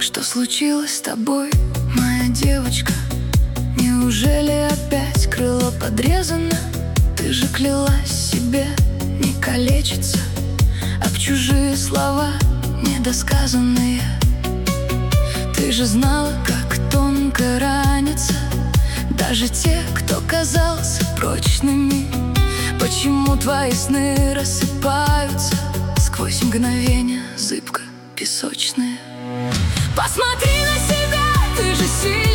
Что случилось с тобой, моя девочка? Неужели опять крыло подрезано? Ты же клялась себе не калечиться об чужие слова недосказанные. Ты же знала, как тонко ранятся даже те, кто казался прочными. Почему твои сны рассыпаются сквозь мгновения зыбко-песочные? Посмотри на себя, ты же сильный.